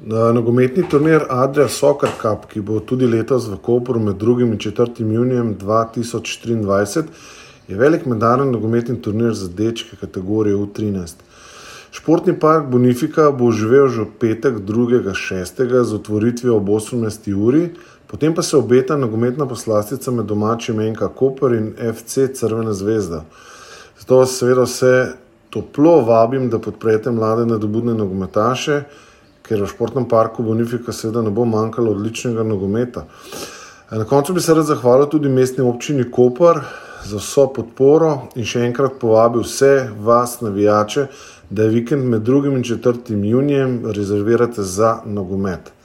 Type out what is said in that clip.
Nogometni turnir Adria Soccer Cup, ki bo tudi letos v Kopru med 2. in 4. junijem 2023, je velik mednarodni nogometni turnir za dečke kategorije U13. Športni park Bonifika bo živel že v petek 2.6. z otvoritvijo ob 18. uri, potem pa se obeta nogometna poslastica med domačim NK Koper in FC Crvena zvezda. Zato vas seveda vse toplo vabim, da podprete mlade nadobudne nogometaše, ker v športnem parku Bonifika seveda ne bo manjkalo odličnega nogometa. Na koncu bi se rad zahvalil tudi mestni občini Koper za vso podporo in še enkrat povabil vse vas navijače, da je vikend med 2. in 4. junijem rezervirate za nogomet.